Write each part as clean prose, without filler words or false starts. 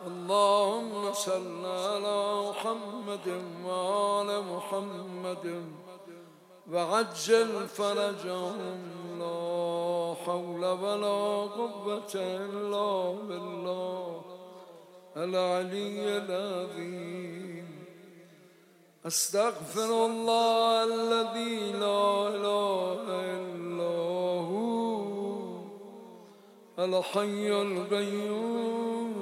اللهم صل على محمد وآل محمد وعجل فرجهم لا حول ولا قوة إلا بالله العلي العظيم. استغفر الله الذي لا إله إلا هو الحي القيوم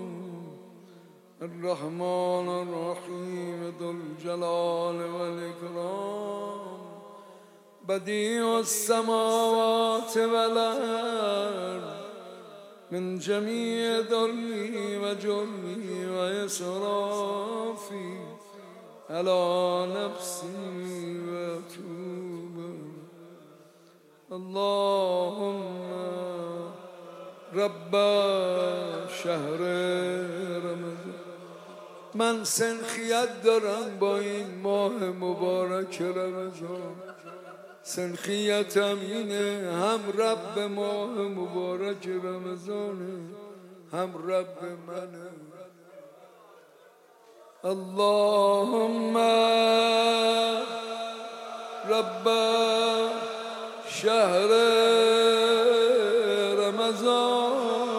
الرحمن الرحيم ذو الجلال والإكرام بديع السماوات والأرض من جميع ذلي وجرمي وإسرافي على نفسي وأتوب. اللهم رب شهر رمضان. من سنخیت دارم با این ماه مبارک رمضان. سنخیتم اینه، هم رب ماه مبارک رمضانه، هم رب منه. اللهم رب شهر رمضان.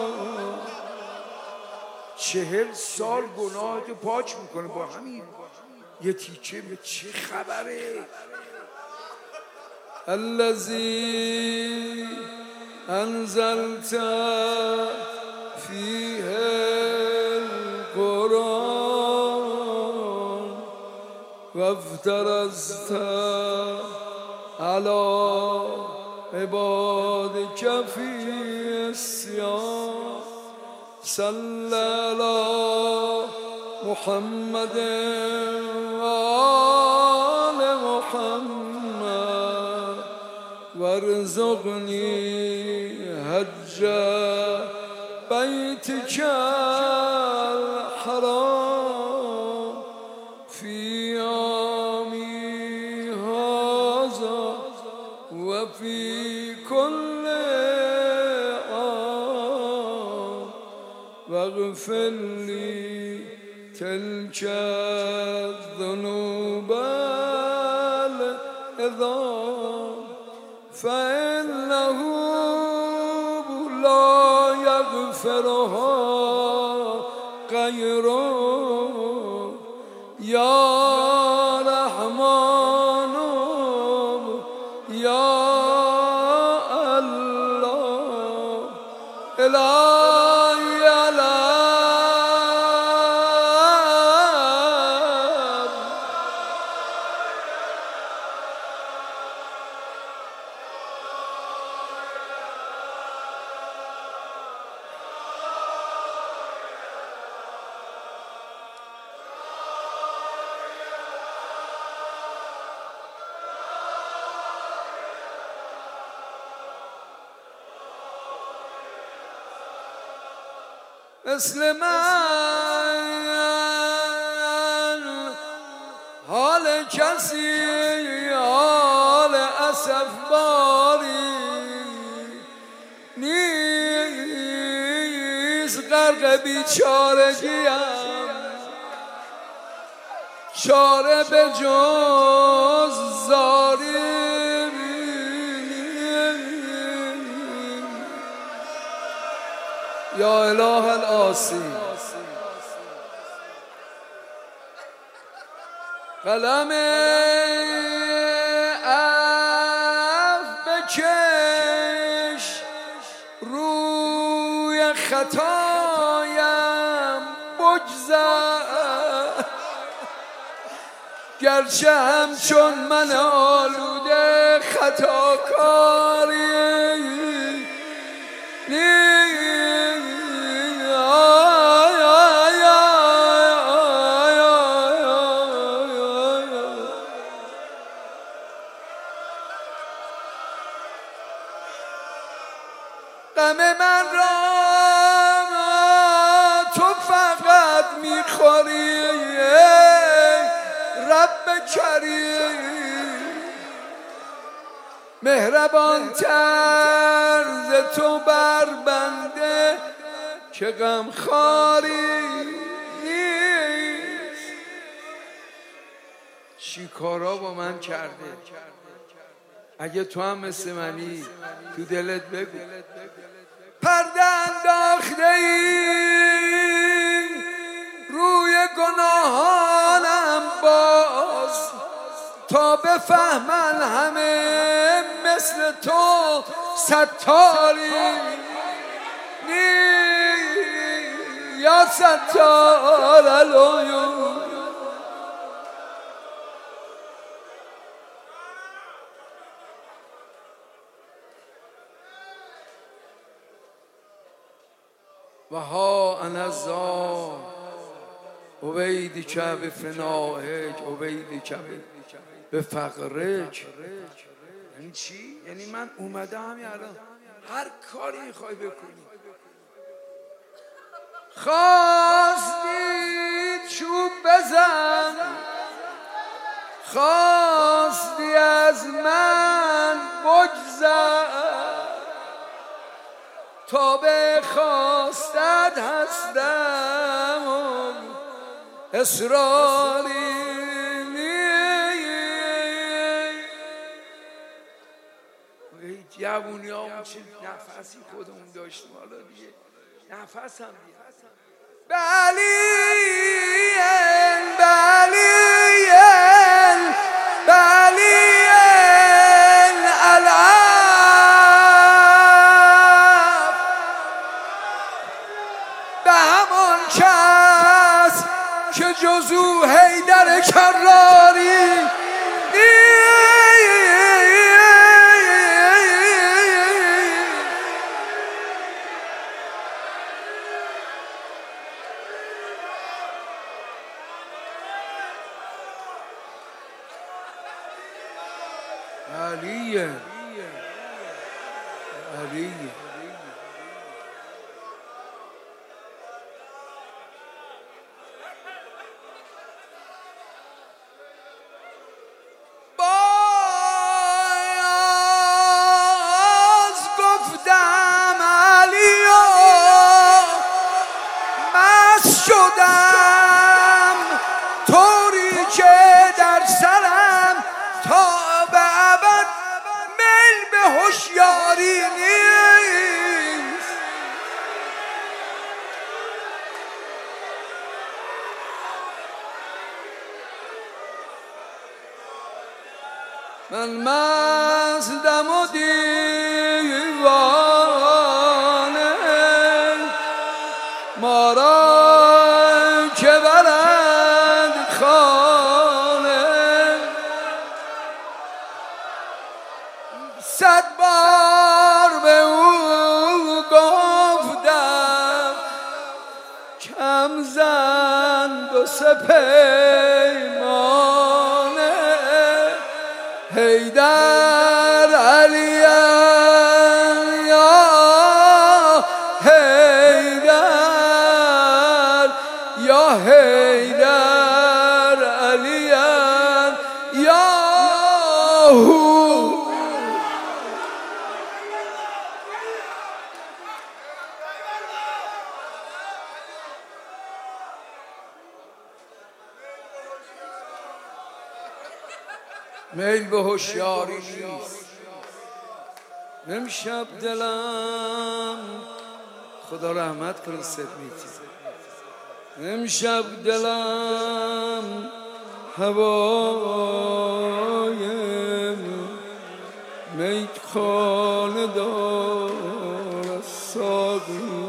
40 سال گناهتو پاک میکنه با همین یه تیکه. به چه خبره؟ الذي انزلت فيه القرآن وافترضت على عبادك في الصيام. صل على محمد وآل محمد وارزقني حج بيتك الحرام في يومي هذا وفي كل عام واغفر لي تلك الذنوب العظام فإنه لا يغفرها غيره. يا رحمن يا الله إلهي مثل من حال کسی حال اسف باری نیست. غرق بیچارگیم چاره به جز زاری. یا اله الآسی قلم عفو بکش روی خطایم بگذر. گرچه همچون من آلوده خطاکاری غم من را تو فقط میخوری رب کریم. مهربان تر ز تو بر بنده که غم خواری چیکارا با من کرده. اگه تو هم مثل منی تو دلت بگو. پرده انداخته ای روی گناهانم باز، تا بفهمن همه مثل تو ستاری یا ستار العیون. و ها انا ذا عبیدک بفنائک عبیدک بفقرک. یعنی چی؟ یعنی من اومده همین الان هر کاری میخوای بکنی. خواستی چوب بزن، خواستی از من بگذر، تا به خواستت هستم اصراری. جوونی ها اون چه نفسی خودمون داشتیم، حالا دیگه نفس هم بیاد. بلین بلین بلین العب به همان کس که جزو حیدر کراری علیه علیه. باز گفتم علیا مست شدم طوری که در سرم تا به ابد میل به هوشیاری نیست. من مستم و دیوانه ما را که برند خانه، 100 بار به او گفتم کم زن 2 3 پیمانه. حیدر علی یا حیدر یا حیدر علی یا هو. میل به هوشیاری نیست. امشب دلم خدا رحمت کنه سدمیتی، امشب دلم هوای میخانه دارد ساقی.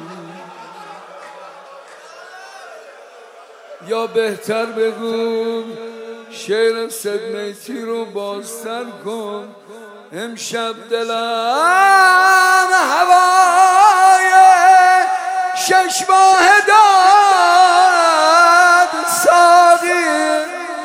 یا بهتر بگو شعر سدمیتی رو بازتر کن. امشب دلم هوای 6 ماه دارد ساقی.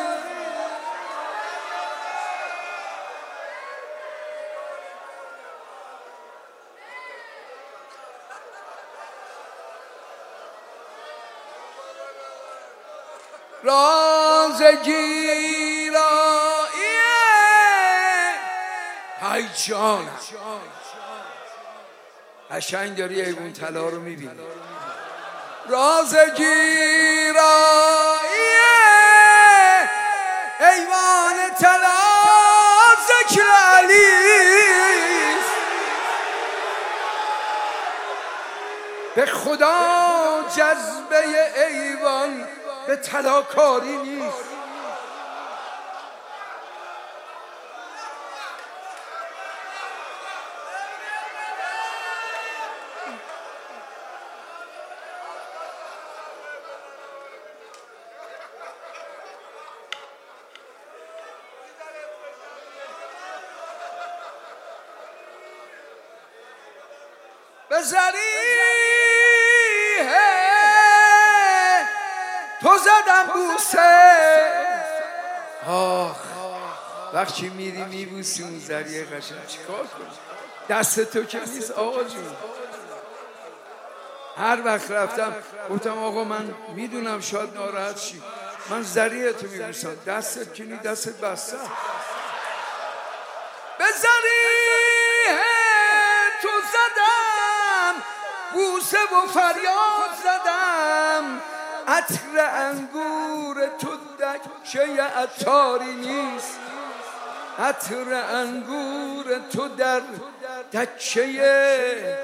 راز گیراییه های جانم، قشنگ داری ایوون طلا رو میبینی. راز گیراییه ایوان خدا جذبه ایوان به طلاکاری نیست. به زریح تو زدم بوسه. آخ وقتی میری میبوسی اون زریح قشنگ، چیکار کنی؟ دست تو که نیست آقا جون. هر وقت رفتم گفتم آقا من میدونم شاید ناراحت شی، من زریح تو میبوسم، دستت که نیست، دستت بسته. به زریح تو زدم بوسه و فریاد زدم، عطر انگور تو دکه عطاری نیست، عطر انگور تو در دکه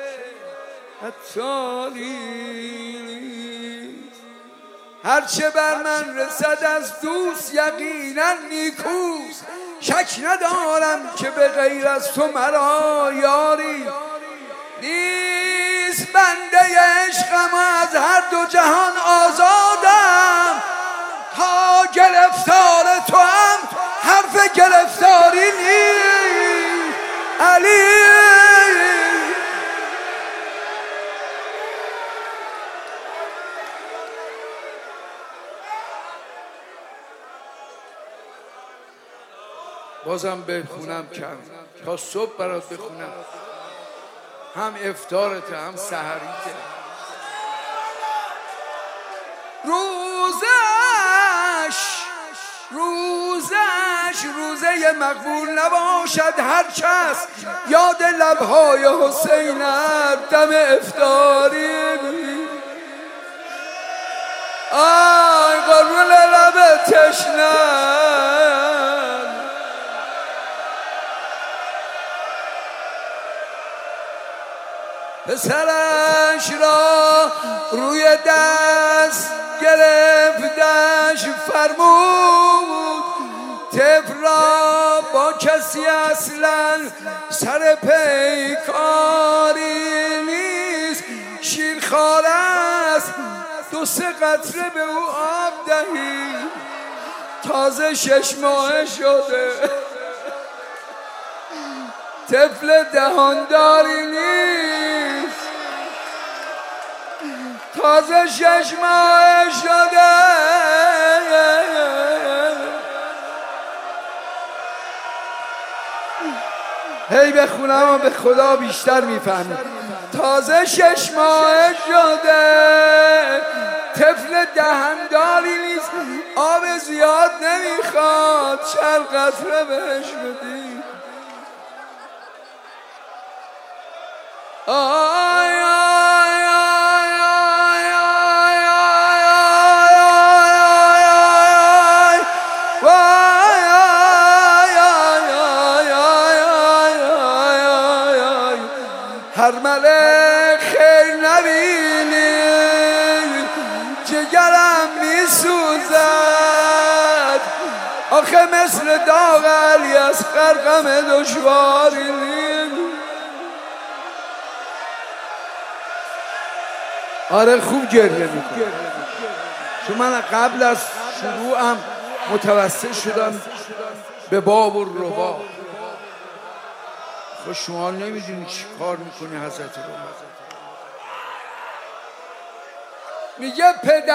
عطاری نیست. هرچه بر من رسد از دوست یقینا نیکوست، شک ندارم که به غیر از تو مرا یاری نیست. بنده عشقم از هر دو جهان آزادم، تا گرفتار تو هم حرف گرفتاری نیست. علی بازم بخونم کم تا صبح برات بخونم، هم افطارته هم سحریته. روزه مقبول نباشد هر کس یاد لبهای حسین دم افطاری. آی قربون لب تشنه، پسرش را روی دست گرفتش فرمود، طفل را با کسی اصلا سر پیکاری نیست. شیرخواره است دو سه قطره به او آب دهی، تازه 6 ماهه شده، طفل دهانداری نیست، تازه 6 ماه شده. هی بخونم و به خدا بیشتر میفهمید. تازه 6 ماه شده، طفل دهانداری نیست، آب زیاد نمیخواد، چند قطره بهش بدی. آی آی آی آی آی آی هر ملک خیر نبینی جگرم میسوزد، آخه مثل داغ علی از غم دشواری نیست. آره خوب گریه میکنه، چون من قبل از شروعم متوسل شدم به باب و ربا. خب شما نمیدونی چی کار میکنی حضرت ربا. میگه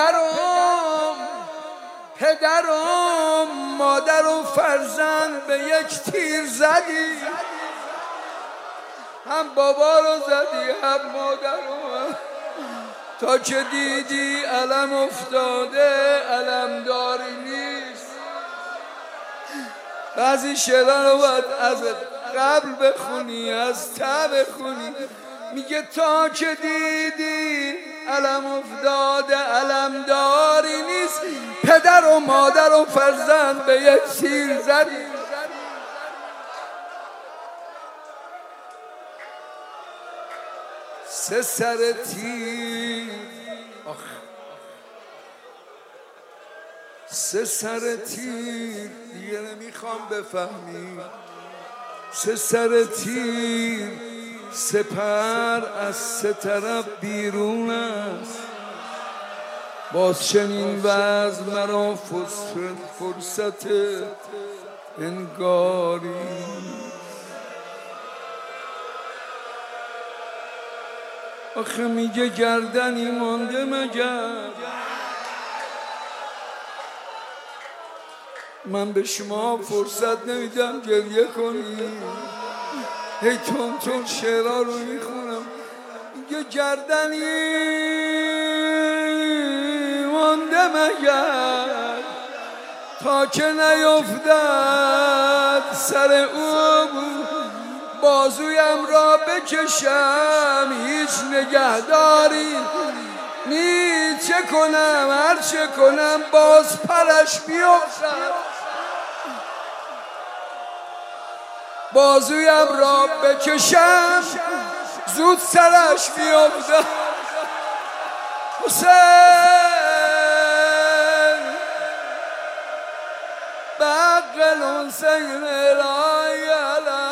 پدرم مادر و فرزند به یک تیر زدی، هم بابا رو زدی هم مادر رو، تا که دیدی علم افتاده علم داری نیست. بعضی شعرها رو باید از قبل بخونی، از ته بخونی. میگه تا که دیدی علم افتاده علم داری نیست، پدر و مادر و فرزند به یک تیر زدی. سه سر تیر، سه سر تیر دیگه نمیخوام بفهمی، سه سر تیر سپر از سه طرف بیرون است، باز چنین وضع مرا فرصت انگاری. آخه میگه گردنی مانده مگر، من به شما فرصت نمیدم گریه کنی، هی تون تون شعرها رو میخونم. میگه گردنی مانده مگر تا که نیفتد سر او، بازویم را بکشم هیچ نگهداری نی، چه کنم هر چه کنم باز پرش بیفتد، بازویم را بکشم زود سرش بیفتد. حسین بقل حسین رای علم